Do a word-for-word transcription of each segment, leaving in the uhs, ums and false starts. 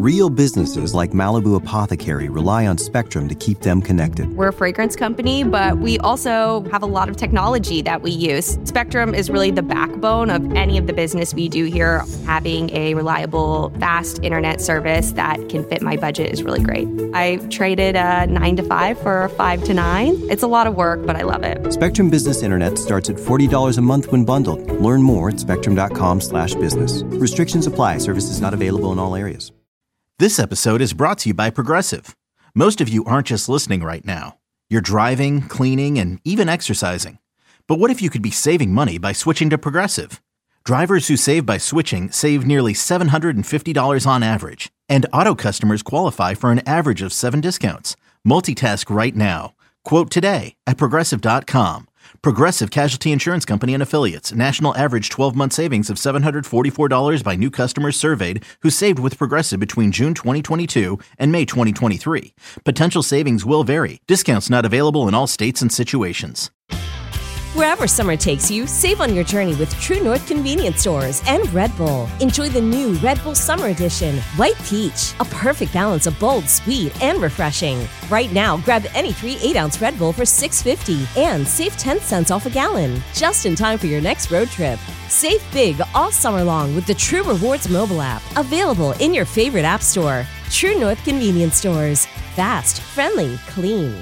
Real businesses like Malibu Apothecary rely on Spectrum to keep them connected. We're a fragrance company, but we also have a lot of technology that we use. Spectrum is really the backbone of any of the business we do here. Having a reliable, fast internet service that can fit my budget is really great. I traded a nine to five for a five to nine. It's a lot of work, but I love it. Spectrum Business Internet starts at forty dollars a month when bundled. Learn more at spectrum.com slash business. Restrictions apply. Services not available in all areas. This episode is brought to you by Progressive. Most of you aren't just listening right now. You're driving, cleaning, and even exercising. But what if you could be saving money by switching to Progressive? Drivers who save by switching save nearly seven hundred fifty dollars on average. And auto customers qualify for an average of seven discounts. Multitask right now. Quote today at Progressive dot com. Progressive Casualty Insurance Company and Affiliates. National average twelve-month savings of seven hundred forty-four dollars by new customers surveyed who saved with Progressive between June twenty twenty-two and May twenty twenty-three. Potential savings will vary. Discounts not available in all states and situations. Wherever summer takes you, save on your journey with True North Convenience Stores and Red Bull. Enjoy the new Red Bull Summer Edition, White Peach, a perfect balance of bold, sweet, and refreshing. Right now, grab any three eight-ounce Red Bull for six fifty and save ten cents off a gallon, just in time for your next road trip. Save big all summer long with the True Rewards mobile app, available in your favorite app store. True North Convenience Stores. Fast, friendly, clean.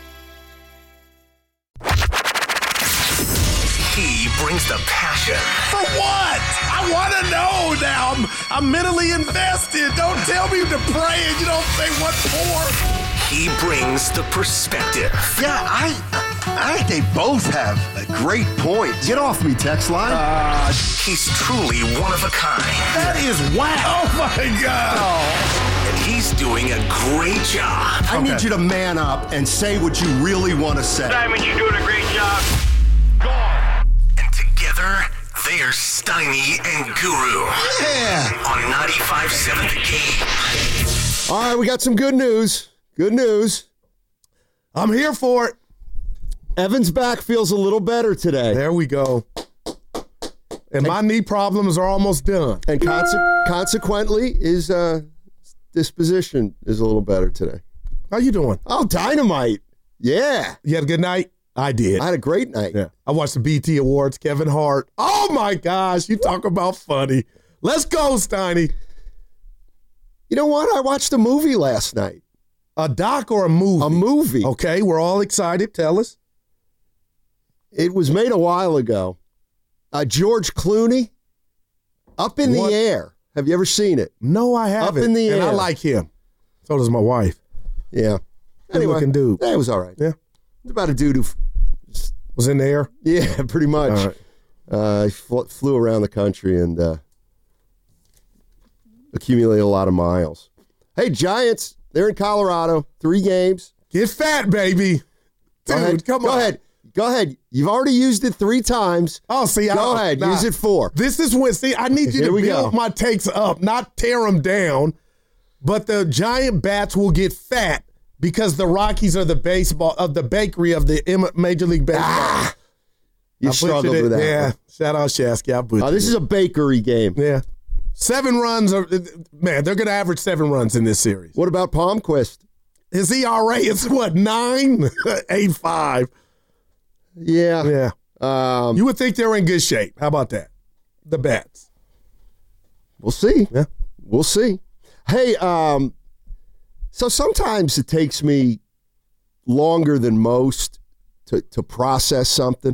He brings the passion. For what? I want to know now. I'm, I'm mentally invested. Don't tell me to pray and you don't say what for. He brings the perspective. Yeah, I I think they both have a great point. Get off me, text line. Uh, he's truly one of a kind. That is whack. Oh, my God. Oh. And he's doing a great job. I okay. need you to man up and say what you really want to say. Simon, you're doing a great job. Go on. Together, they are Steiny and Guru. Yeah. On ninety-five point seven The Game. All right, we got some good news. Good news. I'm here for it. Evan's back feels a little better today. There we go. And my knee problems are almost done. And conse- consequently, his uh, disposition is a little better today. How you doing? Oh, dynamite. Yeah. You had a good night? I did. I had a great night. Yeah. I watched the B E T Awards, Kevin Hart. Oh, my gosh. You talk about funny. Let's go, Steiny. You know what? I watched a movie last night. A doc or a movie? A movie. Okay, we're all excited. Tell us. It was made a while ago. Uh, George Clooney, Up in what? the Air. Have you ever seen it? No, I haven't. Up in the and Air. I like him. So does my wife. Yeah. Good anyway, looking dude. Yeah, it was all right. Yeah. It's about a dude who... Was in the air? Yeah, pretty much. All right. Uh, he fl- flew around the country and uh, accumulated a lot of miles. Hey, Giants, they're in Colorado. Three games. Get fat, baby. Go Dude, ahead. come Go on. ahead. Go ahead. You've already used it three times. Oh, see, Go I, ahead. Nah, use it four. This is when, see, I need you Here to we build go. my takes up, not tear them down. But the Giant Bats will get fat because the Rockies are the baseball, of the bakery of the Major League Baseball. Ah, you I struggled it. with that. Yeah. One. Shout out Shasky. I butchered Oh, this it. is a bakery game. Yeah. Seven runs. Are, man, they're going to average seven runs in this series. What about Palmquist? His E R A is what, nine? eight five. Yeah. Yeah. Um, you would think they're in good shape. How about that? The Bats. We'll see. Yeah. We'll see. Hey, um, so sometimes it takes me longer than most to, to process something.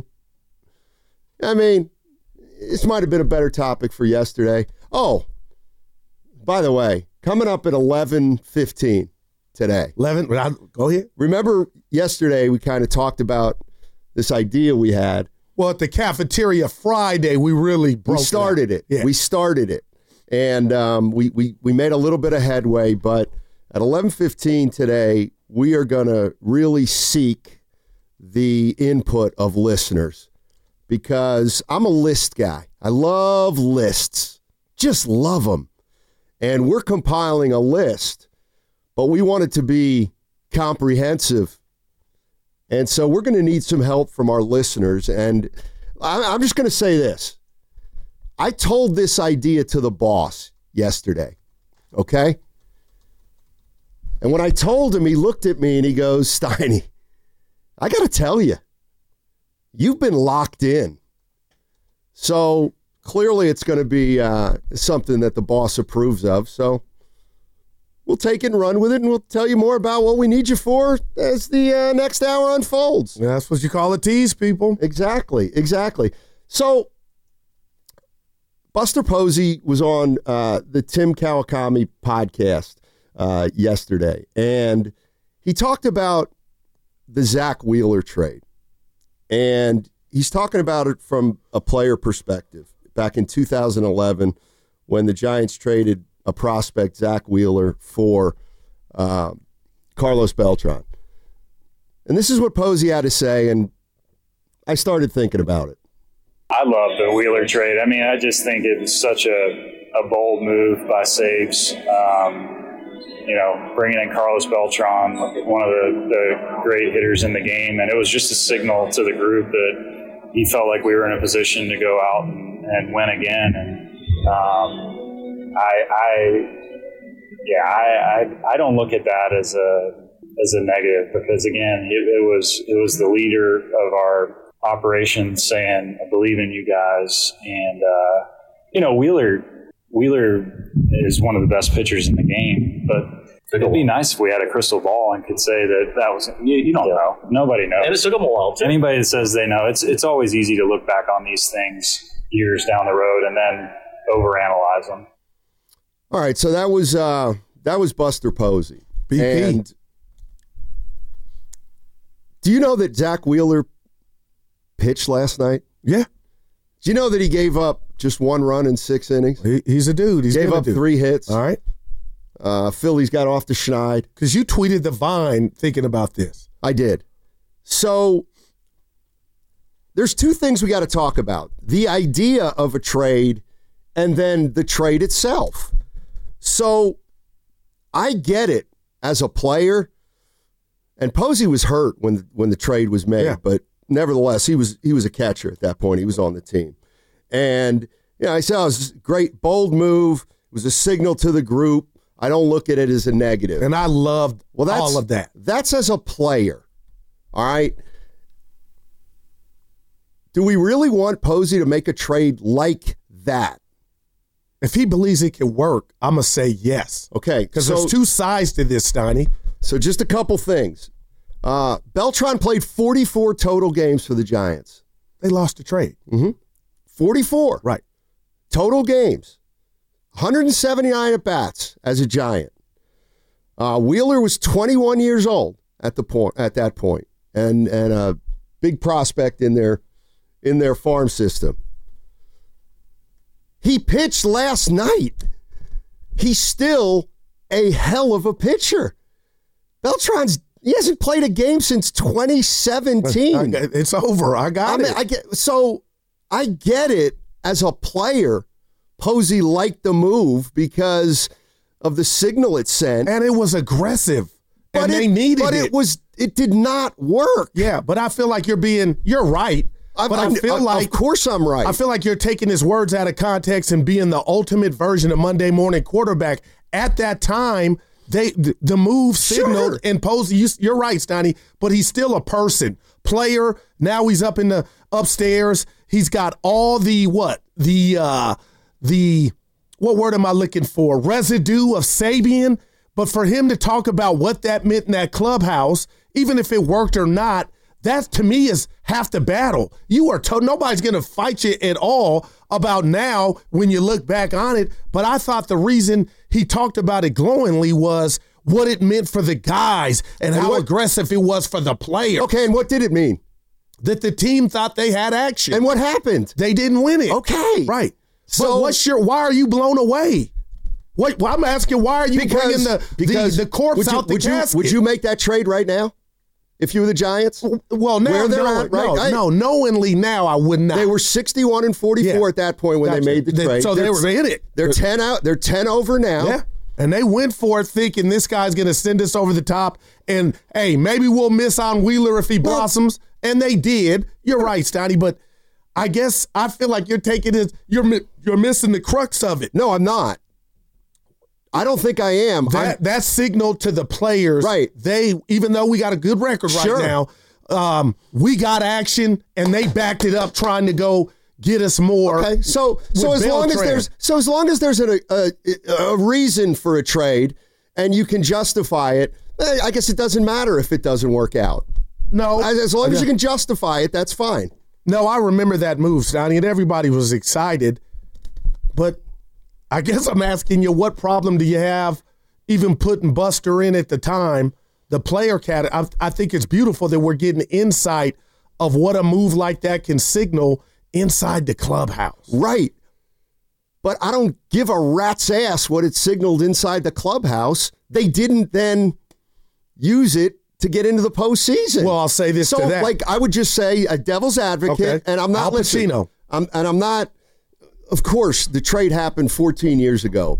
I mean, this might have been a better topic for yesterday. Oh, by the way, coming up at eleven fifteen today. eleven, go ahead. Remember yesterday we kind of talked about this idea we had. Well, at the Cafeteria Friday, we really broke We started it. it. Yeah. We started it. And um, we, we, we made a little bit of headway, but at eleven fifteen today, we are going to really seek the input of listeners because I'm a list guy. I love lists. Just love them. And we're compiling a list, but we want it to be comprehensive. And so we're going to need some help from our listeners. And I'm just going to say this. I told this idea to the boss yesterday, okay? And when I told him, he looked at me and he goes, Steiny, I got to tell you, you've been locked in. So clearly it's going to be uh, something that the boss approves of. So we'll take it and run with it, and we'll tell you more about what we need you for as the uh, next hour unfolds. That's what you call a tease, people. Exactly, exactly. So Buster Posey was on uh, the Tim Kawakami podcast uh, yesterday, and he talked about the Zach Wheeler trade. And he's talking about it from a player perspective. Back in two thousand eleven, when the Giants traded a prospect, Zach Wheeler, for uh, Carlos Beltran. And this is what Posey had to say, and I started thinking about it. I love the Wheeler trade. I mean, I just think it was such a, a bold move by Sabes. Um, you know, bringing in Carlos Beltran, one of the, the great hitters in the game, and it was just a signal to the group that he felt like we were in a position to go out and, and win again. And um, I, I, yeah, I, I, I don't look at that as a as a negative, because again, it, it was it was the leader of our operations saying, "I believe in you guys," and uh, you know, Wheeler. Wheeler is one of the best pitchers in the game, but it'd be nice if we had a crystal ball and could say that that was, you, you don't yeah. know. Nobody knows. And it took them a while, too. Anybody that says they know, it's it's always easy to look back on these things years down the road and then overanalyze them. All right, so that was uh, that was Buster Posey. B P. And do you know that Zach Wheeler pitched last night? Yeah. Do you know that he gave up just one run in six innings? He, he's a dude. He's gave up dude. three hits. All right. Uh, Phillies got off the schneid. Because you tweeted the Vine thinking about this. I did. So there's two things we got to talk about. The idea of a trade and then the trade itself. So I get it as a player. And Posey was hurt when, when the trade was made, yeah. but nevertheless, he was he was a catcher at that point. He was on the team. And you know, I said, oh, it was a great, bold move. It was a signal to the group. I don't look at it as a negative. And I loved well, that's, all of that. That's as a player. All right. Do we really want Posey to make a trade like that? If he believes it can work, I'm going to say yes. Okay. Because so, there's two sides to this, Steiny. So just a couple things. Uh, Beltran played forty-four total games for the Giants. They lost the trade. Mm-hmm. forty-four. Right. Total games. one hundred seventy-nine at-bats as a Giant. Uh, Wheeler was twenty-one years old at the point at that point, and and a big prospect in their in their farm system. He pitched last night. He's still a hell of a pitcher. Beltran's he hasn't played a game since twenty seventeen. It's over. I got I mean, it. I get so I get it as a player. Posey liked the move because of the signal it sent, and it was aggressive, but and it, they needed but it. But it was it did not work. Yeah, but I feel like you're being you're right. I, but I, I feel I, like of course I'm right. I feel like you're taking his words out of context and being the ultimate version of Monday morning quarterback. At that time, they the move signaled sure. and Posey. You, you're right, Steiny, but he's still a person, player. Now he's up in the upstairs. He's got all the what the uh, the what word am I looking for? Residue of Sabian. But for him to talk about what that meant in that clubhouse, even if it worked or not, that to me is half the battle. You are told nobody's going to fight you at all about now when you look back on it. But I thought the reason he talked about it glowingly was what it meant for the guys and, and how what, aggressive it was for the player. Okay, and what did it mean? That the team thought they had action. And what happened? They didn't win it. Okay. Right. So but what's your, why are you blown away? What, well, I'm asking, why are you because, bringing the, because the, the corpse you, out the would casket? You, would you make that trade right now? If you were the Giants? Well, now Where they're no, at, right? no, I, no, knowingly now I would not. They were sixty-one and forty-four yeah. at that point when gotcha. they made the they, trade. So they're, they were in it. They're ten out. They're ten over now. Yeah, and they went for it thinking this guy's going to send us over the top. And hey, maybe we'll miss on Wheeler if he well, blossoms. And they did. You're right, Steiny. But I guess I feel like you're taking it. You're you're missing the crux of it. No, I'm not. I don't think I am. That, that signaled to the players. Right. They, even though we got a good record right Sure. now, um, we got action, and they backed it up trying to go get us more. Okay, so so as long as there's so as long as there's a, a a reason for a trade and you can justify it, I guess it doesn't matter if it doesn't work out. No, as, as long as you can justify it, that's fine. No, I remember that move, Stoney, and everybody was excited. But I guess I'm asking you, what problem do you have even putting Buster in at the time? The player cat, I, I think it's beautiful that we're getting insight of what a move like that can signal inside the clubhouse. Right. But I don't give a rat's ass what it signaled inside the clubhouse. They didn't then use it to get into the postseason. Well, I'll say this so, to that. like, I would just say a devil's advocate, Okay. and I'm not Al listening. Pacino. I'm, and I'm not, of course, the trade happened fourteen years ago.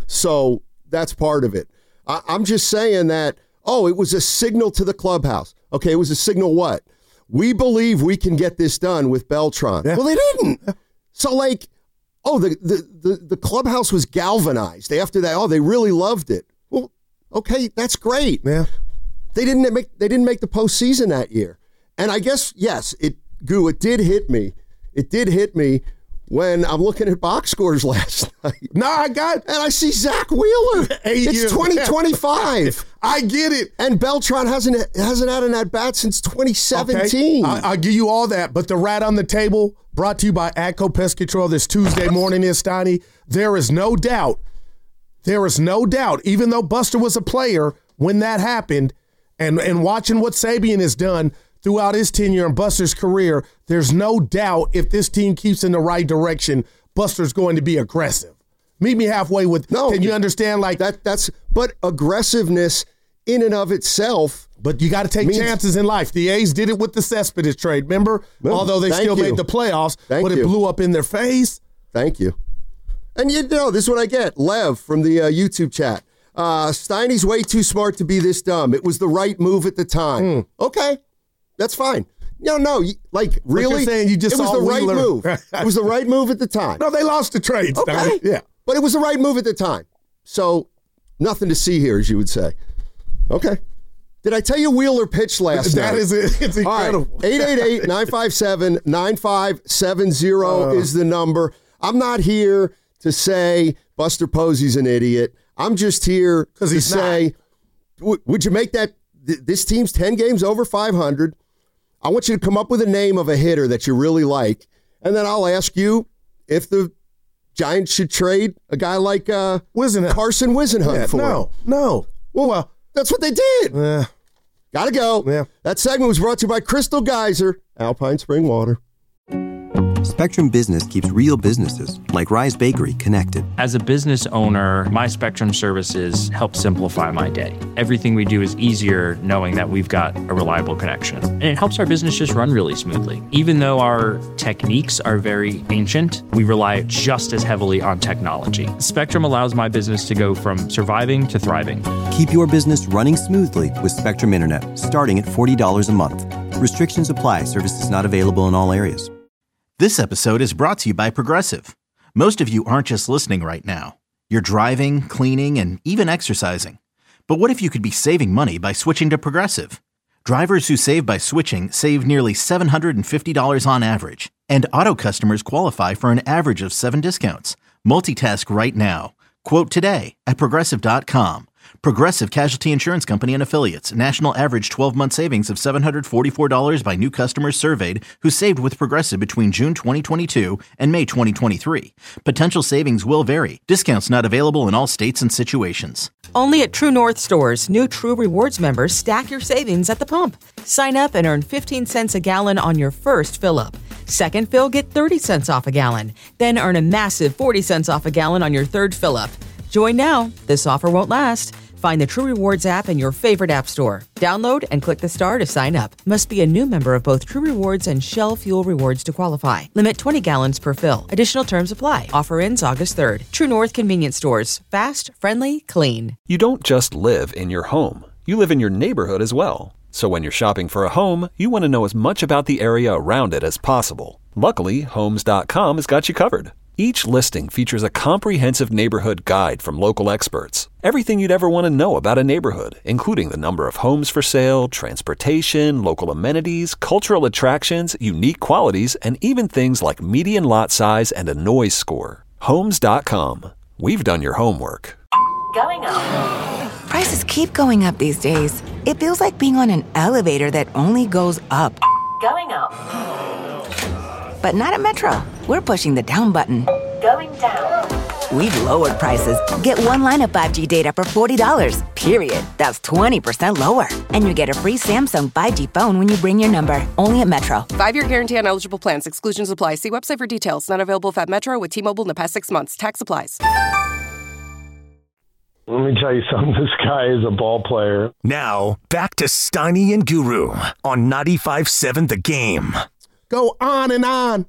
So that's part of it. I, I'm just saying that, oh, it was a signal to the clubhouse. Okay, it was a signal what? We believe we can get this done with Beltran. Yeah. Well, they didn't. So, like, oh, the, the, the, the clubhouse was galvanized after that. Oh, they really loved it. Well, okay, that's great. Yeah. They didn't make they didn't make the postseason that year. And I guess, yes, it Goo, it did hit me. It did hit me when I'm looking at box scores last night. No, I got And I see Zach Wheeler. Eight it's years. twenty twenty-five. I get it. And Beltran hasn't hasn't had an at-bat since twenty seventeen. Okay. I, I'll give you all that. But the rat on the table, brought to you by AGCO Pest Control this Tuesday morning is, Stoney, there is no doubt, there is no doubt, even though Buster was a player when that happened, and, and watching what Sabian has done throughout his tenure and Buster's career, there's no doubt if this team keeps in the right direction, Buster's going to be aggressive. Meet me halfway with, No, can you understand like that? That's but aggressiveness in and of itself. But you got to take means, chances in life. The A's did it with the Cespedes trade, remember? Well, Although they thank still you. made the playoffs, Thank but it you. blew up in their face. Thank you. And you know, this is what I get. Lev from the uh, YouTube chat. Uh, Steiny's way too smart to be this dumb. It was the right move at the time. Mm. Okay, that's fine. No, no, you- like really, you're saying you just it was saw the right Wheeler. move. It was the right move at the time. No, they lost the trade, Okay, Stoney. Yeah. but it was the right move at the time. So nothing to see here, as you would say. Okay. Did I tell you Wheeler pitched last night? That is it. It's incredible. All right. eight eight eight, nine five seven, nine five seven zero Uh. is the number. I'm not here to say Buster Posey's an idiot. I'm just here to he's say, w- would you make that, th- this team's ten games over five hundred. I want you to come up with a name of a hitter that you really like, and then I'll ask you if the Giants should trade a guy like uh, Wisenhunt. Carson Wisenhunt Yeah, for no, him. no. Well, Well, that's what they did. uh, Gotta go. Yeah. That segment was brought to you by Crystal Geyser, Alpine Spring Water. Spectrum Business keeps real businesses, like Rise Bakery, connected. As a business owner, my Spectrum services help simplify my day. Everything we do is easier knowing that we've got a reliable connection. And it helps our business just run really smoothly. Even though our techniques are very ancient, we rely just as heavily on technology. Spectrum allows my business to go from surviving to thriving. Keep your business running smoothly with Spectrum Internet, starting at forty dollars a month. Restrictions apply. Services not available in all areas. This episode is brought to you by Progressive. Most of you aren't just listening right now. You're driving, cleaning, and even exercising. But what if you could be saving money by switching to Progressive? Drivers who save by switching save nearly seven hundred fifty dollars on average. And auto customers qualify for an average of seven discounts. Multitask right now. Quote today at Progressive dot com. Progressive Casualty Insurance Company and Affiliates. National average twelve-month savings of seven hundred forty-four dollars by new customers surveyed who saved with Progressive between June twenty twenty-two and May twenty twenty-three. Potential savings will vary. Discounts not available in all states and situations. Only at True North stores, new True Rewards members stack your savings at the pump. Sign up and earn fifteen cents a gallon on your first fill-up. Second fill, get thirty cents off a gallon. Then earn a massive forty cents off a gallon on your third fill-up. Join now. This offer won't last. Find the True Rewards app in your favorite app store. Download and click the star to sign up. Must be a new member of both True Rewards and Shell Fuel Rewards to qualify. Limit twenty gallons per fill. Additional terms apply. Offer ends August third. True North Convenience Stores. Fast, friendly, clean. You don't just live in your home. You live in your neighborhood as well. So when you're shopping for a home, you want to know as much about the area around it as possible. Luckily, Homes dot com has got you covered. Each listing features a comprehensive neighborhood guide from local experts. Everything you'd ever want to know about a neighborhood, including the number of homes for sale, transportation, local amenities, cultural attractions, unique qualities, and even things like median lot size and a noise score. Homes dot com. We've done your homework. Going up. Prices keep going up these days. It feels like being on an elevator that only goes up. Going up. But not at Metro. We're pushing the down button. Going down. We've lowered prices. Get one line of five G data for forty dollars, period. That's twenty percent lower. And you get a free Samsung five G phone when you bring your number. Only at Metro. Five-year guarantee on eligible plans. Exclusions apply. See website for details. Not available at Metro with T-Mobile in the past six months. Tax applies. Let me tell you something. This guy is a ball player. Now, back to Steiny and Guru on ninety-five point seven The Game. Go on and on.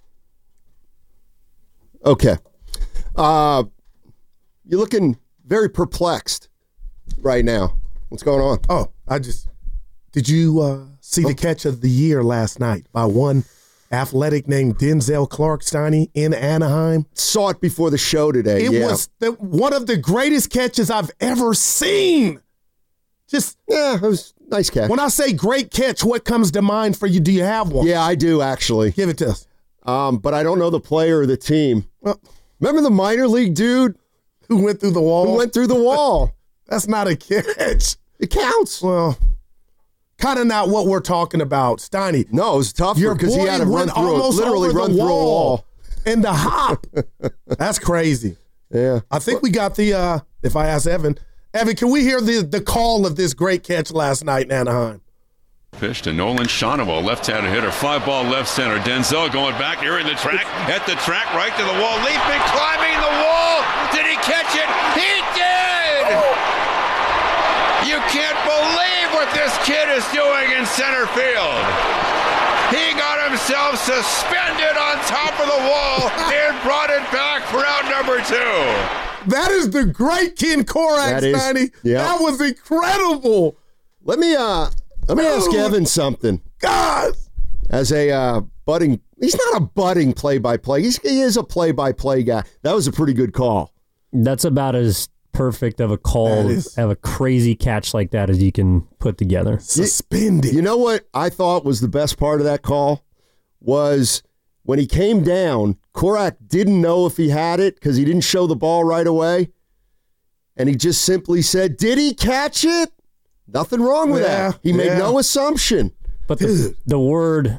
Okay. Uh, you're looking very perplexed right now. What's going on? Oh, I just... Did you uh, see the catch of the year last night by one athletic named Denzel Clark, Steiny, in Anaheim? Saw it before the show today. It yeah. was the, one of the greatest catches I've ever seen. Just... Yeah, it was a nice catch. When I say great catch, what comes to mind for you? Do you have one? Yeah, I do, actually. Give it to us. Um, but I don't know the player or the team. Well, remember the minor league dude? Who went through the wall? Who went through the wall. That's not a catch. It counts. Well, kind of not what we're talking about, Steiny. No, it was tough because he had to run through, literally run through a wall. And the hop. That's crazy. Yeah. I think we got the, uh, if I ask Evan, Evan, can we hear the, the call of this great catch last night in Anaheim? Pitch to Nolan Shawneau, left-handed hitter, five ball left center. Denzel going back, nearing the track, at the track, right to the wall, leaping, climbing the wall. Did he catch it? He did! You can't believe what this kid is doing in center field. He got himself suspended on top of the wall and brought it back for out number two. That is the great Ken Korak, Steiny. Yeah. That was incredible. Let me, uh... Let me ask Evan something. God! As a uh, budding, he's not a budding play-by-play. He's, he is a play-by-play guy. That was a pretty good call. That's about as perfect of a call, of a crazy catch like that as you can put together. Suspended. You know what I thought was the best part of that call? Was when he came down, Korak didn't know if he had it because he didn't show the ball right away. And he just simply said, did he catch it? Nothing wrong with yeah, that. He made yeah. no assumption. But the, the word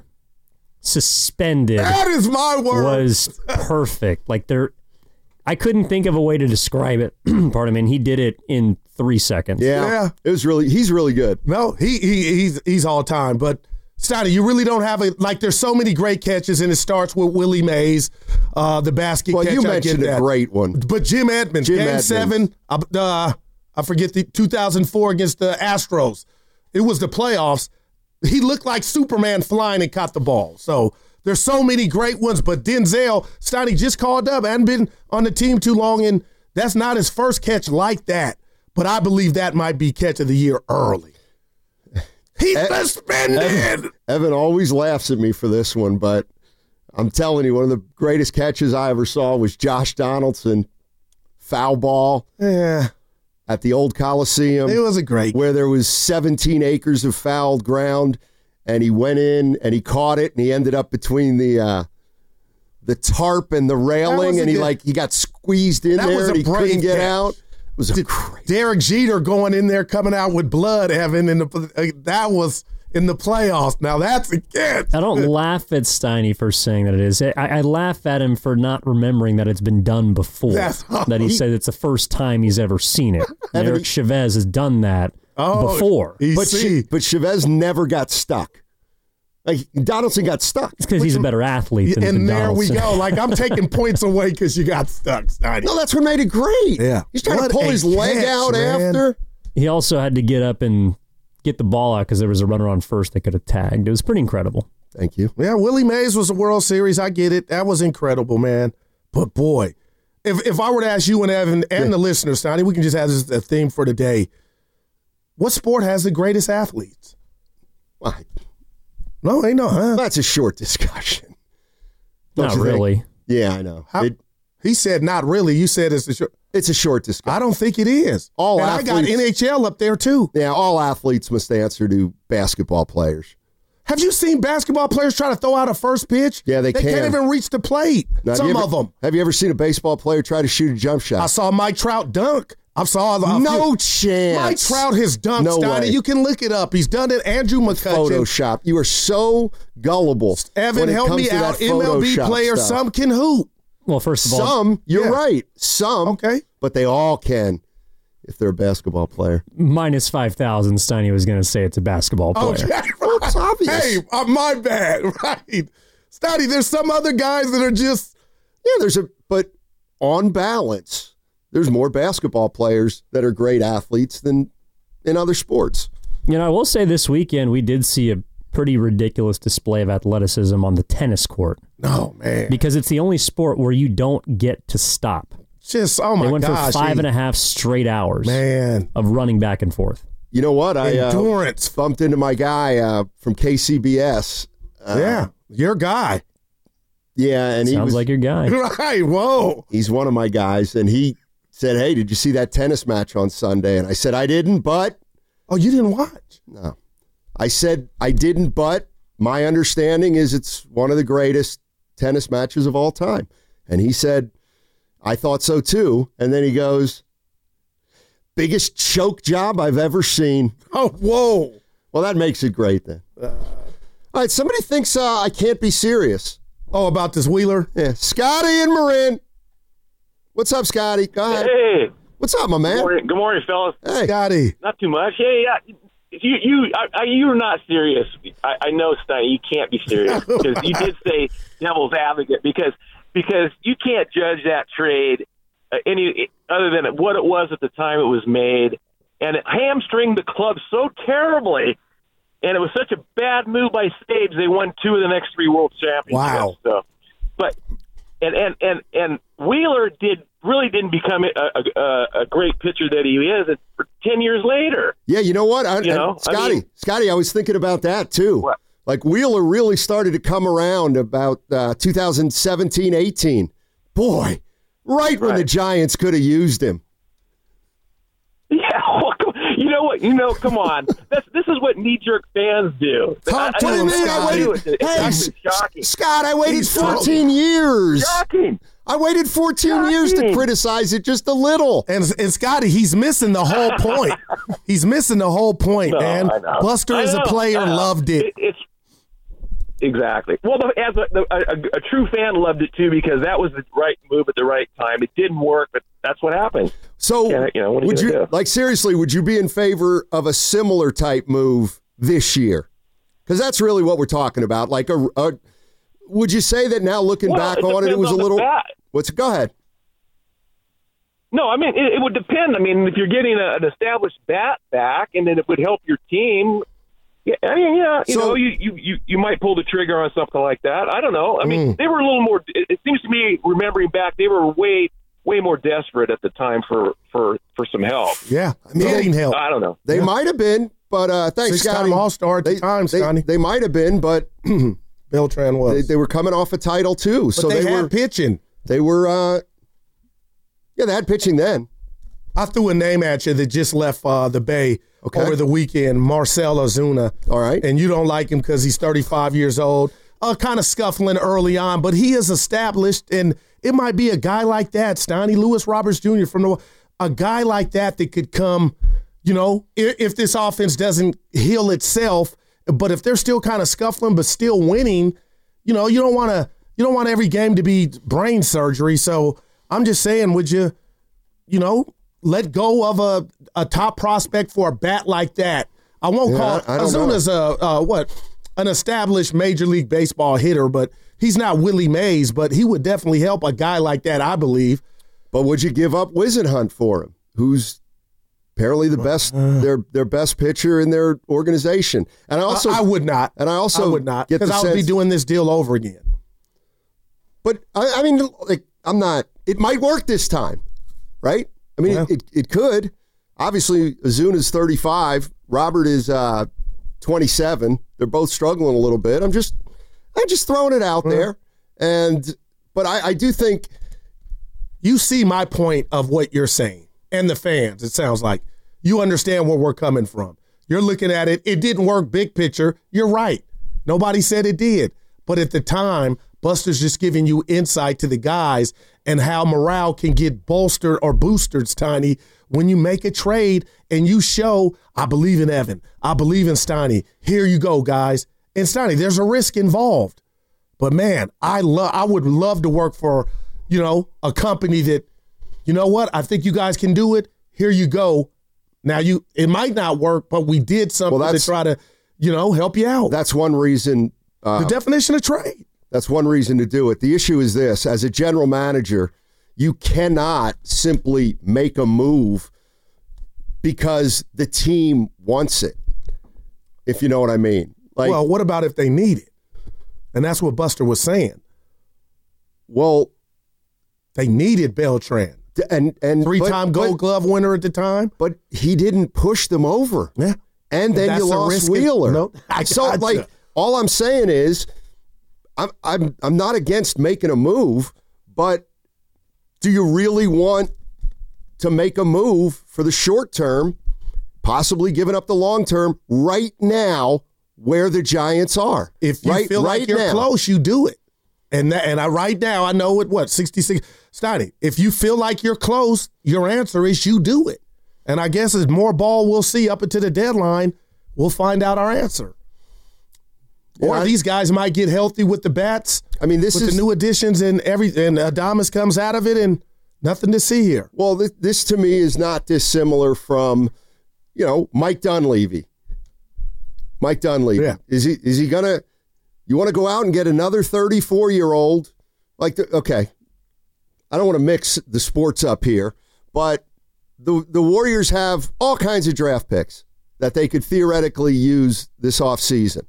suspended that is my word. Was perfect. Like there, I couldn't think of a way to describe it. Pardon me. And he did it in three seconds. Yeah, yeah. It was really, he's really good. No, he, he he's he's all time. But Steiny, you really don't have a, like there's so many great catches and it starts with Willie Mays, uh, the basket well, catch. You mentioned a great one. But Jim Edmonds, Jim game Edmonds. seven, uh, I forget the two thousand four against the Astros. It was the playoffs. He looked like Superman flying and caught the ball. So there's so many great ones, but Denzel, Steiny just called up, hadn't been on the team too long, and that's not his first catch like that. But I believe that might be catch of the year early. He's e- suspended. Evan, Evan always laughs at me for this one, but I'm telling you, one of the greatest catches I ever saw was Josh Donaldson, foul ball. Yeah. At the old Coliseum. It was a great. Where there was seventeen acres of fouled ground, and he went in and he caught it, and he ended up between the uh, the tarp and the railing, and he good. like he got squeezed in that there and he couldn't get catch. out. It was a great. Derek Jeter going in there, coming out with blood, Evan, in the uh, that was in the playoffs. Now that's a catch. I don't laugh at Steiny for saying that it is. I, I laugh at him for not remembering that it's been done before. That's, oh, that he, he said it's the first time he's ever seen it. Eric Chavez has done that oh, before. But, Ch- but Chavez never got stuck. Like Donaldson got stuck. It's because he's a better athlete than, and than there Donaldson. we go. Like I'm taking points away because you got stuck, Steiny. No, that's what made it great. Yeah. He's trying what to pull his catch, leg out man. after. He also had to get up and get the ball out because there was a runner on first that could have tagged. It was pretty incredible. Thank you. Yeah, Willie Mays was a World Series. I get it. That was incredible, man. But boy, if if I were to ask you and Evan and yeah. the listeners, Steiny, we can just have this a theme for today. What sport has the greatest athletes? Why? No, ain't no, huh? That's a short discussion. Don't Not really. Think? Yeah, I know. How, it, he said not really. You said it's a short. It's a short discussion. I don't think it is. All and athletes, I got N H L up there too. Yeah, all athletes must answer to basketball players. Have you seen basketball players try to throw out a first pitch? Yeah, they, they can. can't even reach the plate. Now, Some ever, of them. Have you ever seen a baseball player try to shoot a jump shot? I saw Mike Trout dunk. I saw the no few. chance. Mike Trout has dunked, no Steiny. way. You can look it up. He's done it. Andrew McCutchen. Photoshop. You are so gullible. Evan, help me out. M L B players, stuff. some can hoop. Well, first of all, some. You're yeah. right. Some. Okay, but they all can. If they're a basketball player. Minus five thousand, Steiny was going to say it's a basketball player. Okay, right. Well, it's obvious. Hey, uh, my bad. Right. Steiny, there's some other guys that are just. Yeah, there's a. But on balance, there's more basketball players that are great athletes than in other sports. You know, I will say this weekend we did see a pretty ridiculous display of athleticism on the tennis court. Oh, man. Because it's the only sport where you don't get to stop. Just, oh my gosh. They went gosh, for five he, and a half straight hours man. of running back and forth. You know what? I Endurance. Uh, bumped into my guy uh, from K C B S. Uh, yeah, your guy. Yeah, and Sounds he was like your guy. Right, whoa. He's one of my guys, and he said, hey, did you see that tennis match on Sunday? And I said, I didn't, but... Oh, you didn't watch? No. I said, I didn't, but my understanding is it's one of the greatest tennis matches of all time. And he said... I thought so too. And then he goes, biggest choke job I've ever seen. Oh, whoa. Well, that makes it great then. Uh, all right, somebody thinks uh, I can't be serious. Oh, about this Wheeler? Yeah. Scotty and Marin. What's up, Scotty? Go ahead. Hey. What's up, my man? Good morning, good morning fellas. Hey. Scotty. Not too much. Hey, yeah. You, you, I, I, you're not serious. I, I know, Stein, you can't be serious because you did say devil's advocate because because you can't judge that trade uh, any other than what it was at the time it was made, and it hamstringed the club so terribly, and it was such a bad move by Sage. They won two of the next three World Championships. Wow. So, but and and and and Wheeler did really didn't become a, a, a great pitcher that he is for ten years later. Yeah, you know what? I, you know? Scotty, I mean, Scotty, I was thinking about that too. What? Like Wheeler really started to come around about uh, two thousand seventeen eighteen. Boy, right when right. the Giants could have used him. Yeah, well, you know what? You know, come on. That's, this is what knee-jerk fans do. Talk to I, him, I, Scotty. It's, it's Hey, shocking. Scott, I waited He's fourteen years. Shocking. I waited fourteen Shocking. years to criticize it just a little. And, and Scotty, he's missing the whole point. He's missing the whole point, No, man. I know. Buster I as a know. player loved it. it it's Exactly. Well, the, as a, the, a, a true fan loved it too because that was the right move at the right time. It didn't work, but that's what happened. So, yeah, you know, what are would you, you do? like seriously? Would you be in favor of a similar type move this year? Because that's really what we're talking about. Like a, a would you say that now looking Well, back it on it, it was a depends on the little? bat. What's go ahead? No, I mean it, it would depend. I mean, if you're getting a, an established bat back, and then it would help your team. Yeah, I mean, yeah, you So- know, you, you, you, you might pull the trigger on something like that. I don't know. I mean, Mm. they were a little more. It, it seems to me, remembering back, they were way way more desperate at the time for for, for some help. Yeah, needing help. I don't know. They Yeah. might have been, but uh, thanks, Six-time Scotty. All-Star at the they, time, they, Scotty. They might have been, but Beltran was. they, they were coming off a title too, but so they, they, had were pitching. they were. Uh, yeah, they had pitching then. I threw a name at you that just left uh, the Bay Okay. over the weekend, Marcell Ozuna. All right. And you don't like him because he's thirty-five years old. Uh, kind of scuffling early on, but he is established, and it might be a guy like that, Steiny Lewis Roberts Junior from the a guy like that that could come, you know, if, if this offense doesn't heal itself, but if they're still kind of scuffling but still winning, you know, you don't want to you don't want every game to be brain surgery. So I'm just saying, would you, you know, let go of a, a top prospect for a bat like that? I won't Yeah, call it. I- I don't Ozuna's a uh, what an established Major League Baseball hitter, but he's not Willie Mays. But he would definitely help a guy like that, I believe. But would you give up Wisenhunt for him, who's apparently the best, Uh. their their best pitcher in their organization? And I also, I, I would not. and I also I would not get because the I would be sense- doing this deal over again. But I, I mean, like, I'm not. It might work this time, right? I mean, Yeah. it, it it could. Obviously, Azuna's thirty-five. Robert is uh, twenty-seven. They're both struggling a little bit. I'm just, I'm just throwing it out there. And but I, I do think you see my point of what you're saying, and the fans. It sounds like you understand where we're coming from. You're looking at it. It didn't work big picture. You're right. Nobody said it did. But at the time, Buster's just giving you insight to the guys and how morale can get bolstered or boosted, Steiny, when you make a trade and you show, I believe in Evan. I believe in Steiny. Here you go, guys. And Steiny, there's a risk involved. But, man, I love. I would love to work for, you know, a company that, you know what, I think you guys can do it. Here you go. Now, you it might not work, but we did something well, to try to, you know, help you out. That's one reason. Uh, the definition of trade. That's one reason to do it. The issue is this. As a general manager, you cannot simply make a move because the team wants it, if you know what I mean. Like, well, what about if they need it? And that's what Buster was saying. Well, they needed Beltran. And, and Three-time but, Gold but, Glove winner at the time. But he didn't push them over. Yeah. And then That's you lost Wheeler. No, I so, gotcha. like, all I'm saying is I'm, I'm, I'm not against making a move, but do you really want to make a move for the short term, possibly giving up the long term right now where the Giants are? If you right, feel right like you're now. close, you do it. And that, and I right now, I know it, what, sixty-six. Steiny, if you feel like you're close, your answer is you do it. And I guess as more ball we'll see up until the deadline, we'll find out our answer. Yeah, or I, these guese might get healthy with the bats. I mean, this with is the new additions and every and Adames comes out of it and nothing to see here. Well, this, this to me is not dissimilar from, you know, Mike Dunleavy. Mike Dunleavy. Yeah. Is he is he gonna? You want to go out and get another thirty-four year old? Like, the, okay, I don't want to mix the sports up here, but the the Warriors have all kinds of draft picks that they could theoretically use this offseason.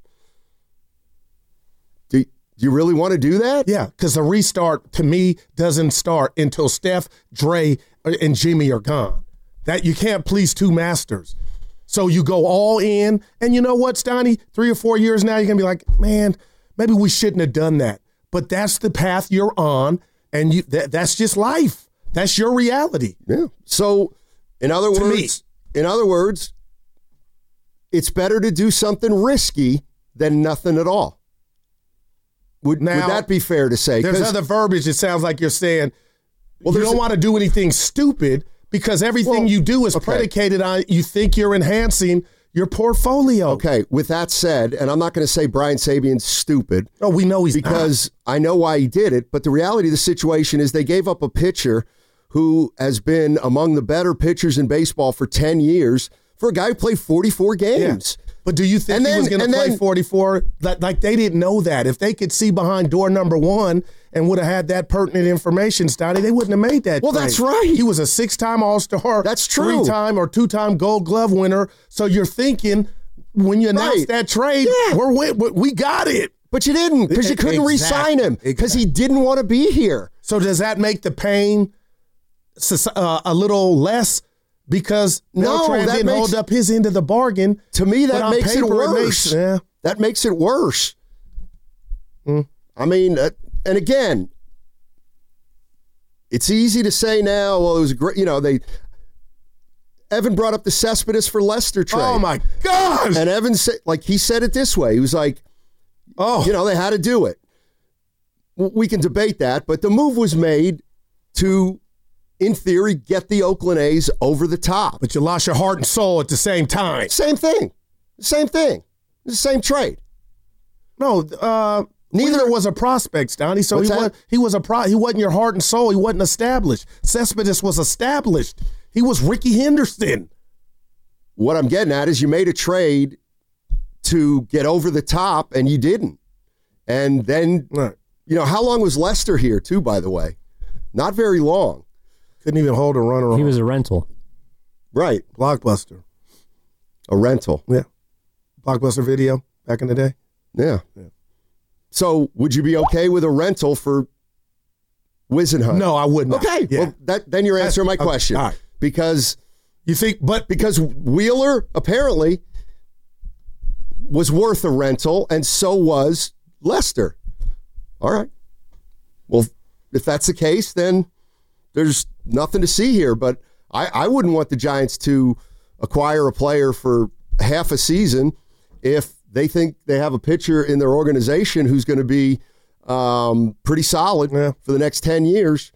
Do, do you really want to do that? Yeah, because the restart, to me, doesn't start until Steph, Dre, and Jimmy are gone. That you can't please two masters. So you go all in, and you know what, Steiny? Three or four years now, you're going to be like, man, maybe we shouldn't have done that. But that's the path you're on, and you that, that's just life. That's your reality. Yeah. So, in other To words, in other words, it's better to do something risky than nothing at all. Would, Now, would that be fair to say? There's 'Cause- other verbiage. It sounds like you're saying, Well, you there's don't a- want to do anything stupid because everything Well, you do is okay. predicated on you think you're enhancing your portfolio. Okay, with that said, and I'm not going to say Brian Sabian's stupid. Oh, we know he's because I know why he did it, but the reality of the situation is they gave up a pitcher who has been among the better pitchers in baseball for ten years for a guy who played forty-four games. Yeah. But do you think And he then- was going to and play then- forty-four? Like, like they didn't know that. If they could see behind door number one and would have had that pertinent information, Steiny, they wouldn't have made that Well, trade. that's right. He was a six-time All-Star. That's true. Three-time or two-time Gold Glove winner. So you're thinking when you announced Right. that trade, Yeah. we're win- we we got it. But you didn't because you couldn't Exactly. re-sign him because he didn't want to be here. So does that make the pain uh, a little less? Because No, Beltran that didn't makes- hold up his end of the bargain. To me, But that on makes it paper, worse. makes- yeah. That makes it worse. Hmm. I mean, uh, and again, it's easy to say now, well, it was great. You know, they, Evan brought up the Cespedes for Lester trade. Oh, my gosh. And Evan said, like, he said it this way. He was like, oh, you know, they had to do it. W- We can debate that, but the move was made to, in theory, get the Oakland A's over the top. But you lost your heart and soul at the same time. Same thing. Same thing. The same trade. No, uh, neither was a prospect, Stoney. So he What's was that? he was a pro. He wasn't your heart and soul. He wasn't established. Cespedes was established. He was Ricky Henderson. What I'm getting at is you made a trade to get over the top, and you didn't. And then, Right. you know, how long was Lester here, too, by the way? Not very long. Couldn't even hold a runner. He on. was a rental. Right. Blockbuster. A rental. Yeah. Blockbuster Video back in the day. Yeah. Yeah. So would you be okay with a rental for Wisenhunt? No, I would not. Okay. Yeah. Well, that, then you're answering my Okay, question. all right. Because You think, but because Wheeler apparently was worth a rental, and so was Lester. All right. Well, if that's the case, then there's nothing to see here. But I, I wouldn't want the Giants to acquire a player for half a season if they think they have a pitcher in their organization who's going to be um, pretty solid yeah. for the next ten years.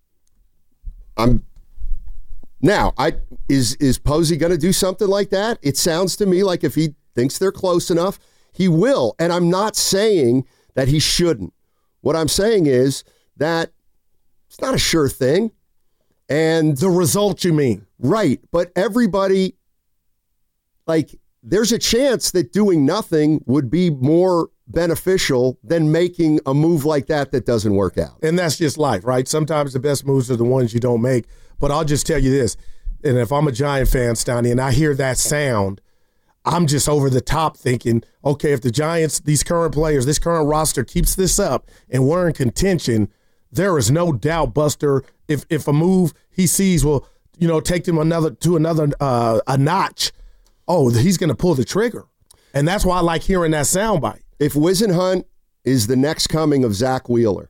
I'm now. I is is Posey going to do something like that? It sounds to me like if he thinks they're close enough, he will. And I'm not saying that he shouldn't. What I'm saying is that it's not a sure thing. And the result, you mean? Right. But everybody, like, there's a chance that doing nothing would be more beneficial than making a move like that that doesn't work out. And that's just life, right? Sometimes the best moves are the ones you don't make. But I'll just tell you this, and if I'm a Giant fan, Stoney, and I hear that sound, I'm just over the top thinking, okay, if the Giants, these current players, this current roster keeps this up and we're in contention, there is no doubt, Buster, if if a move he sees will, you know, take them another to another uh, a notch, oh, he's going to pull the trigger. And that's why I like hearing that soundbite. If Whisenhunt is the next coming of Zach Wheeler,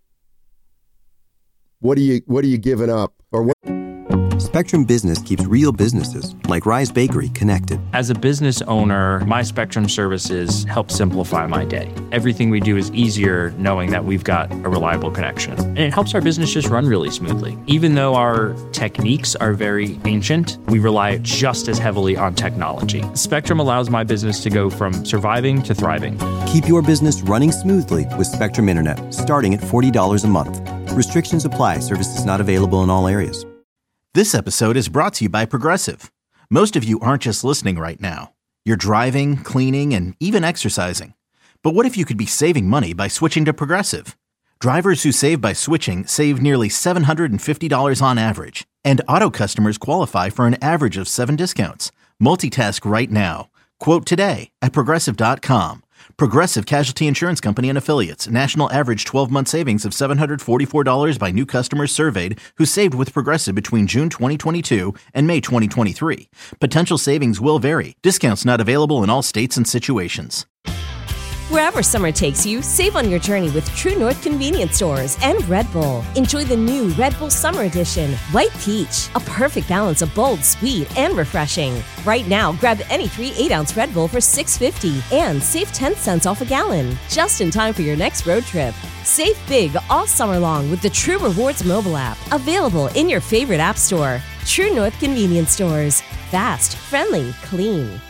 what are you what are you giving up? Or what? Spectrum Business keeps real businesses, like Rise Bakery, connected. As a business owner, my Spectrum services help simplify my day. Everything we do is easier knowing that we've got a reliable connection. And it helps our business just run really smoothly. Even though our techniques are very ancient, we rely just as heavily on technology. Spectrum allows my business to go from surviving to thriving. Keep your business running smoothly with Spectrum Internet, starting at forty dollars a month. Restrictions apply. Services not available in all areas. This episode is brought to you by Progressive. Most of you aren't just listening right now. You're driving, cleaning, and even exercising. But what if you could be saving money by switching to Progressive? Drivers who save by switching save nearly seven hundred fifty dollars on average. And auto customers qualify for an average of seven discounts. Multitask right now. Quote today at Progressive dot com. Progressive Casualty Insurance Company and Affiliates. National average twelve-month savings of seven hundred forty-four dollars by new customers surveyed who saved with Progressive between June twenty twenty-two and May twenty twenty-three. Potential savings will vary. Discounts not available in all states and situations. Wherever summer takes you, save on your journey with True North Convenience Stores and Red Bull. Enjoy the new Red Bull Summer Edition, White Peach, a perfect balance of bold, sweet, and refreshing. Right now, grab any three eight-ounce Red Bull for six dollars and fifty cents and save ten cents off a gallon, just in time for your next road trip. Save big all summer long with the True Rewards mobile app, available in your favorite app store. True North Convenience Stores. Fast, friendly, clean.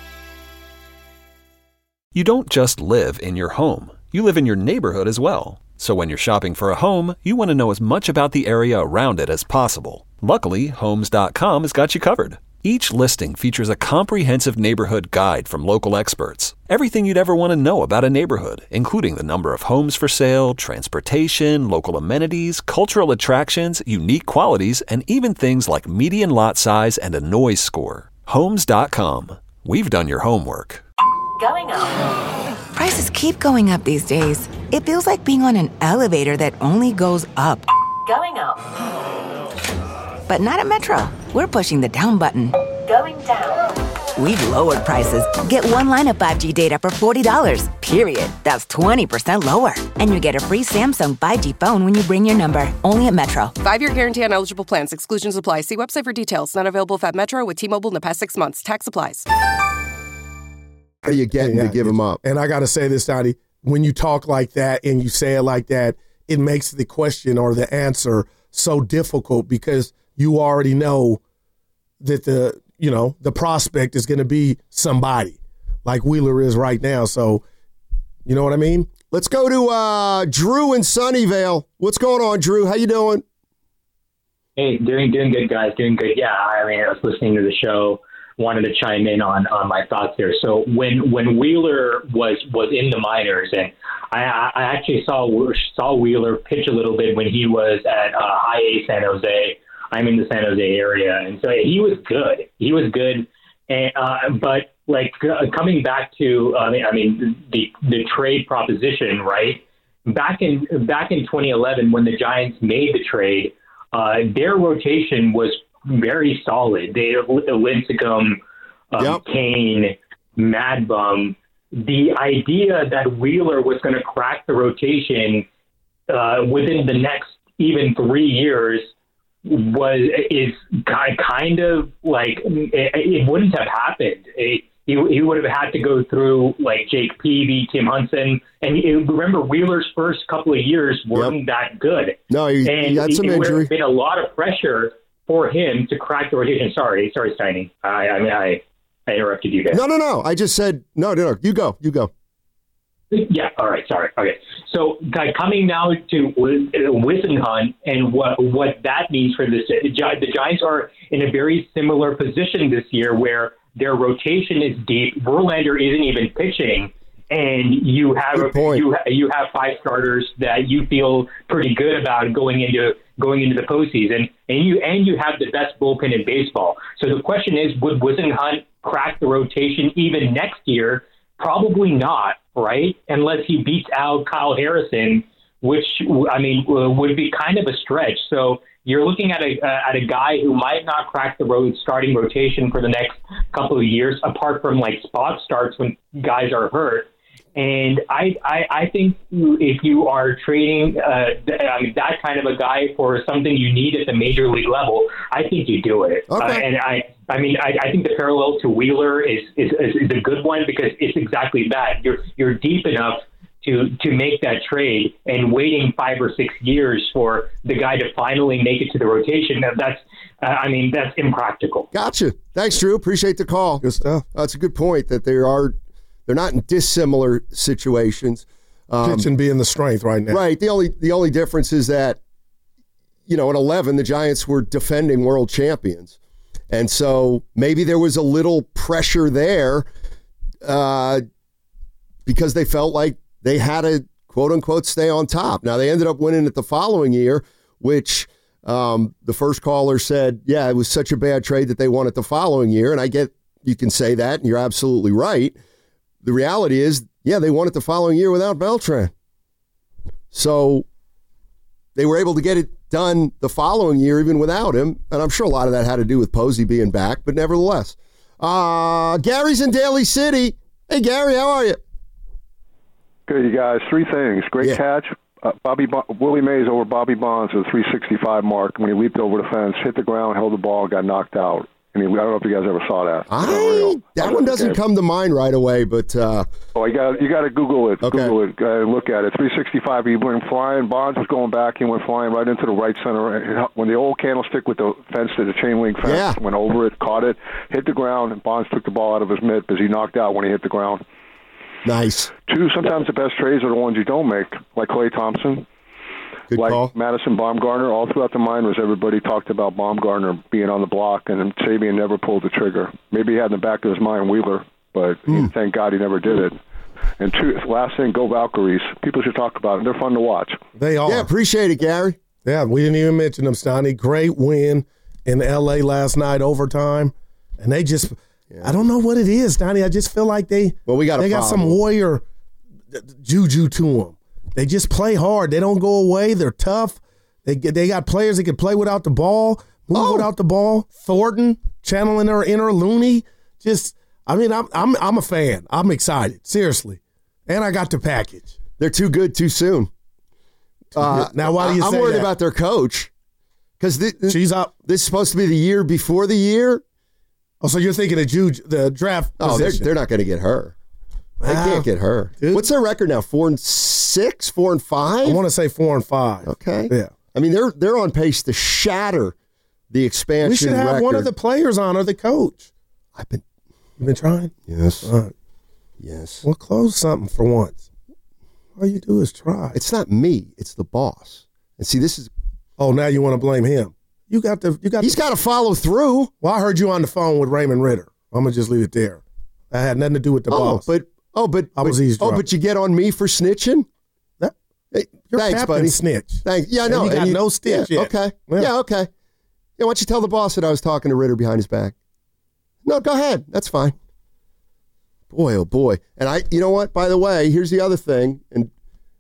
You don't just live in your home. You live in your neighborhood as well. So when you're shopping for a home, you want to know as much about the area around it as possible. Luckily, Homes dot com has got you covered. Each listing features a comprehensive neighborhood guide from local experts. Everything you'd ever want to know about a neighborhood, including the number of homes for sale, transportation, local amenities, cultural attractions, unique qualities, and even things like median lot size and a noise score. Homes dot com. We've done your homework. Going up. Prices keep going up these days. It feels like being on an elevator that only goes up. Going up. But not at Metro. We're pushing the down button. Going down. We've lowered prices. Get one line of five G data for forty dollars, period. That's twenty percent lower. And you get a free Samsung five G phone when you bring your number. Only at Metro. Five-year guarantee on eligible plans. Exclusions apply. See website for details. Not available if at Metro with T-Mobile in the past six months. Tax applies. Are you getting yeah, to give him up? And I got to say this, Donnie, when you talk like that and you say it like that, it makes the question or the answer so difficult because you already know that the, you know, the prospect is going to be somebody like Wheeler is right now. So, you know what I mean? Let's go to uh, Drew in Sunnyvale. What's going on, Drew? How you doing? Hey, doing doing good, guys. Doing good. Yeah, I mean, I was listening to the show. Wanted to chime in on, on my thoughts there. So when when Wheeler was was in the minors, and I, I actually saw saw Wheeler pitch a little bit when he was at uh, High A San Jose. I'm in the San Jose area, and so he was good. He was good, and uh, but like uh, coming back to uh, I mean the the trade proposition, right? Back in back in twenty eleven when the Giants made the trade, uh, their rotation was very solid. They Lincecum, um, yep. Kane, Mad Bum. The idea that Wheeler was going to crack the rotation uh, within the next even three years was is kind of like it, it wouldn't have happened. It, he, he would have had to go through like Jake Peavy, Tim Hudson, and it, remember Wheeler's first couple of years weren't yep. that good. No, he, and he had some it, it injury. would have been a lot of pressure for him to crack the rotation. Sorry, sorry, Steiny. I, I mean, I, I interrupted you guys. No, no, no. I just said no, no, no. You go, you go. Yeah. All right. Sorry. Okay. So, guy, coming now to Whisenhunt and what what that means for this, the Giants are in a very similar position this year, where their rotation is deep. Verlander isn't even pitching, and you have a, you you have five starters that you feel pretty good about going into going into the postseason, and you and you have the best bullpen in baseball. So the question is, would Whisenhunt crack the rotation even next year? Probably not, right? Unless he beats out Kyle Harrison, which, I mean, would be kind of a stretch. So you're looking at a uh, at a guy who might not crack the road starting rotation for the next couple of years, apart from like spot starts when guys are hurt. And I, I, I think if you are trading uh, th- I mean, that kind of a guy for something you need at the major league level, I think you do it. Okay. Uh, and I, I mean, I, I think the parallel to Wheeler is, is, is a good one because it's exactly that. You're you're deep enough to to make that trade, and waiting five or six years for the guy to finally make it to the rotation. That's, uh, I mean, that's impractical. Gotcha. Thanks, Drew. Appreciate the call. Good stuff. That's a good point that there are. They're not in dissimilar situations. Um, Pitching being the strength right now. Right. The only the only difference is that, you know, at eleven, the Giants were defending world champions. And so maybe there was a little pressure there uh, because they felt like they had to, quote unquote, stay on top. Now, they ended up winning it the following year, which um, the first caller said, yeah, it was such a bad trade that they won it the following year. And I get you can say that, and you're absolutely right. The reality is, yeah, they won it the following year without Beltran. So they were able to get it done the following year even without him. And I'm sure a lot of that had to do with Posey being back, but nevertheless. Uh, Gary's in Daly City. Hey, Gary, how are you? Good, you guys. Three things. Great yeah. catch. Uh, Bobby Bo- Willie Mays over Bobby Bonds at the three sixty-five mark when he leaped over the fence, hit the ground, held the ball, got knocked out. I mean, I don't know if you guys ever saw that. I, that one doesn't come to mind right away, but uh, oh, you got you got to Google it. Okay. Google it. Uh, look at it. three sixty-five. He went flying. Bonds was going back. He went flying right into the right center. When the old candlestick with the fence, the chain link fence, yeah. went over it, caught it, hit the ground, and Bonds took the ball out of his mitt because he knocked out when he hit the ground. Nice. Two. Sometimes the best trades are the ones you don't make, like Klay Thompson. Good like call. Madison Bumgarner, all throughout the minors, everybody talked about Bumgarner being on the block, and Sabian never pulled the trigger. Maybe he had in the back of his mind Wheeler, but mm. thank God he never did it. And two, last thing, go Valkyries. People should talk about it. They're fun to watch. They are. Yeah, appreciate it, Gary. Yeah, we didn't even mention them, Stoney. Great win in L A last night, overtime. And they just, yeah. I don't know what it is, Stoney. I just feel like they, well, we got they got some warrior juju to them. They just play hard. They don't go away. They're tough. They they got players that can play without the ball, move oh. without the ball. Thornton channeling her inner Looney. Just, I mean, I'm I'm I'm a fan. I'm excited, seriously. And I got the package. They're too good too soon. Uh, now, why do you I'm say worried that? about their coach because this, she's up. This is supposed to be the year before the year. Oh, so you're thinking of Juge, the draft? Oh, they're, position. they're not going to get her. They Wow. can't get her. Dude. What's their record now? Four and six, four and five. I want to say four and five. Okay. Yeah. I mean, they're they're on pace to shatter the expansion. We should have record. one of the players on or the coach. I've been. You've been trying. Yes. All right. Yes. Well, close something for once. All you do is try. It's not me. It's the boss. And see, this is. Oh, now you want to blame him? You got the. You got. He's the, got to follow through. Well, I heard you on the phone with Raymond Ritter. I'm gonna just leave it there. That had nothing to do with the oh, boss. but oh, but I was but, eavesdropping. Oh, but you get on me for snitching. That, hey, your thanks, captain buddy. snitch. Thanks. Yeah, I know. And he got you, no stitch yeah, yet. Okay. Yeah. Yeah. Okay. Yeah. Why don't you tell the boss that I was talking to Ritter behind his back? No, go ahead. That's fine. Boy, oh boy. And I, you know what? By the way, here's the other thing, and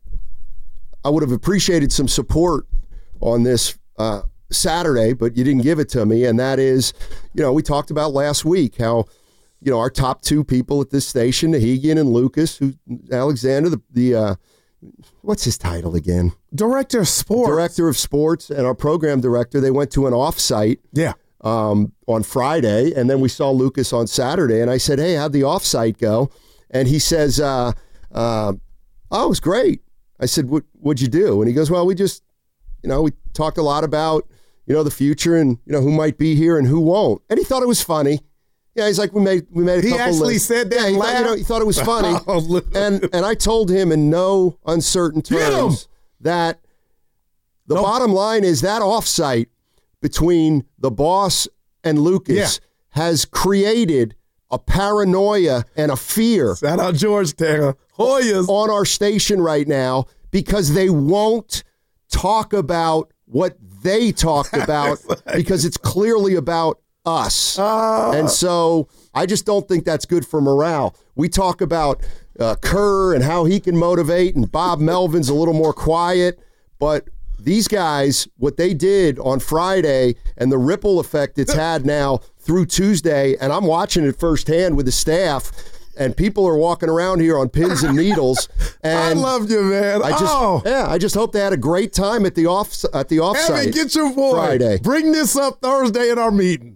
I would have appreciated some support on this uh, Saturday, but you didn't give it to me. And that is, you know, we talked about last week how, you know, our top two people at this station, Nahigian and Lucas, who Alexander, the, the uh, what's his title again? Director of sports. Director of sports and our program director. They went to an offsite. Yeah. Um, on Friday, and then we saw Lucas on Saturday, and I said, hey, how'd the offsite go? And he says, uh, uh, oh, it was great. I said, what, what'd you do? And he goes, well, we just, you know, we talked a lot about, you know, the future and, you know, who might be here and who won't. And he thought it was funny. Yeah, he's like, we made we made a he couple actually lists. said that yeah, he, and thought, you know, he thought it was funny. Oh, and and I told him in no uncertain terms that the nope. bottom line is that offsite between the boss and Lucas yeah. has created a paranoia and a fear. Shout out Georgetown. Hoyas. On our station right now because they won't talk about what they talked about because it's clearly about us. Uh, and so I just don't think that's good for morale. We talk about uh, Kerr and how he can motivate, and Bob Melvin's a little more quiet, but these guys, what they did on Friday and the ripple effect it's had now through Tuesday, and I'm watching it firsthand with the staff, and people are walking around here on pins and needles. And I love you, man. I just, oh. yeah, I just hope they had a great time at the off at the offsite. Evan, get your boy. Friday. Bring this up Thursday in our meeting.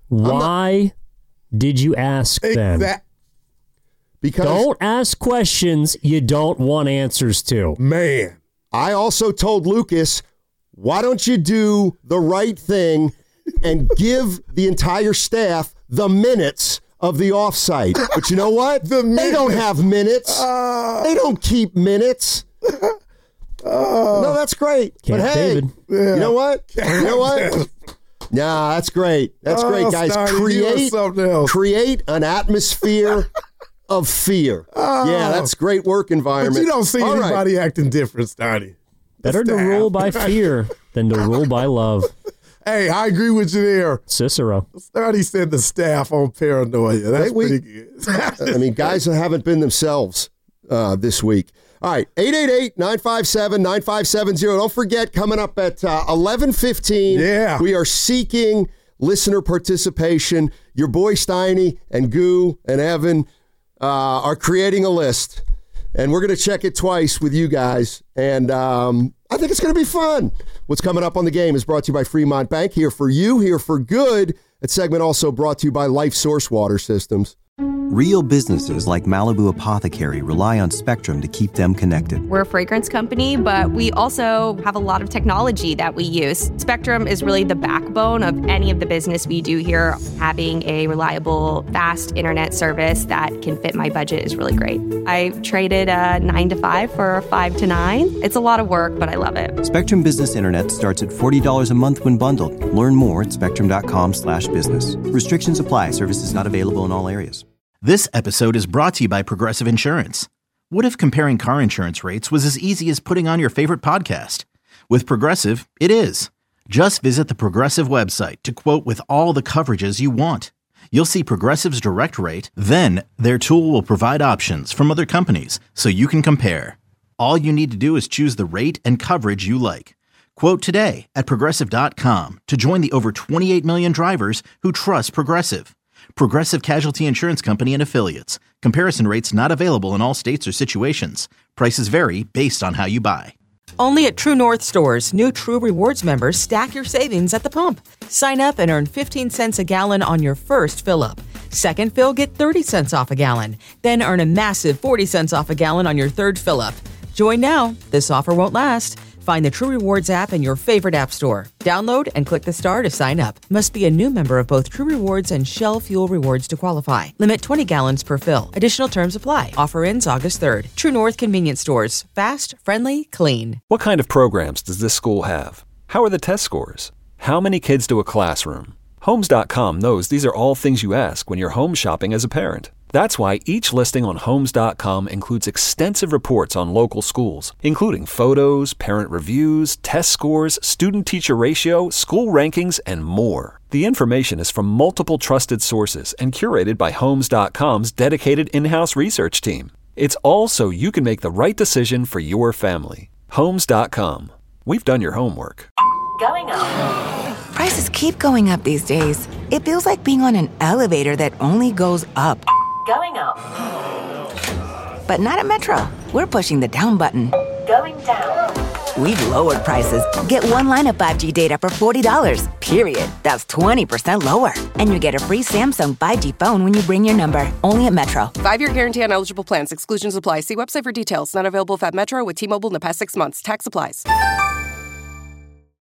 Why not, did you ask them? That, because don't ask questions you don't want answers to. Man. I also told Lucas, why don't you do the right thing and give the entire staff the minutes of the offsite? But you know what? the they don't have minutes. Uh, they don't keep minutes. Uh, no, that's great. Camp but hey, David. you know what? You know what? Nah, that's great. That's oh, great, guys. Starry, create, create an atmosphere of fear. Oh. Yeah, that's great work environment. But you don't see All anybody right. acting different, Starry. Better to rule by fear than to rule by love. Hey, I agree with you there. Cicero. Starry said the staff on paranoia. That's hey, we, pretty good. I mean, guys haven't been themselves uh, this week. All right, eight eight eight, nine five seven, nine five seven zero. Don't forget, coming up at uh, eleven fifteen, yeah. we are seeking listener participation. Your boy Steiny and Goo and Evan uh, are creating a list, and we're going to check it twice with you guys, and um, I think it's going to be fun. What's coming up on the game is brought to you by Fremont Bank, here for you, here for good. That segment also brought to you by Life Source Water Systems. Real businesses like Malibu Apothecary rely on Spectrum to keep them connected. We're a fragrance company, but we also have a lot of technology that we use. Spectrum is really the backbone of any of the business we do here. Having a reliable, fast internet service that can fit my budget is really great. I traded a nine to five for a five to nine. It's a lot of work, but I love it. Spectrum Business Internet starts at forty dollars a month when bundled. Learn more at spectrum.com slash business. Restrictions apply. Services not available in all areas. This episode is brought to you by Progressive Insurance. What if comparing car insurance rates was as easy as putting on your favorite podcast? With Progressive, it is. Just visit the Progressive website to quote with all the coverages you want. You'll see Progressive's direct rate, then their tool will provide options from other companies so you can compare. All you need to do is choose the rate and coverage you like. Quote today at Progressive dot com to join the over twenty-eight million drivers who trust Progressive. Progressive Casualty Insurance Company and Affiliates. Comparison rates not available in all states or situations. Prices vary based on how you buy. Only at True North stores, new True Rewards members stack your savings at the pump. Sign up and earn fifteen cents a gallon on your first fill-up. Second fill, get thirty cents off a gallon. Then earn a massive forty cents off a gallon on your third fill-up. Join now. This offer won't last. Find the True Rewards app in your favorite app store. Download and click the star to sign up. Must be a new member of both True Rewards and Shell Fuel Rewards to qualify. Limit twenty gallons per fill. Additional terms apply. Offer ends August third. True North Convenience Stores. Fast, friendly, clean. What kind of programs does this school have? How are the test scores? How many kids do a classroom? Homes dot com knows these are all things you ask when you're home shopping as a parent. That's why each listing on Homes dot com includes extensive reports on local schools, including photos, parent reviews, test scores, student-teacher ratio, school rankings, and more. The information is from multiple trusted sources and curated by Homes dot com's dedicated in-house research team. It's all so you can make the right decision for your family. Homes dot com. We've done your homework. Going up. Prices keep going up these days. It feels like being on an elevator that only goes up. Going up. But not at Metro. We're pushing the down button. Going down. we've lowered prices. Get one line of five G data for forty dollars, period. That's twenty percent lower. And you get a free Samsung five G phone when you bring your number. Only at Metro. Five-year guarantee on eligible plans. Exclusions apply. See website for details. Not available if at Metro with T-Mobile in the past six months. Tax applies.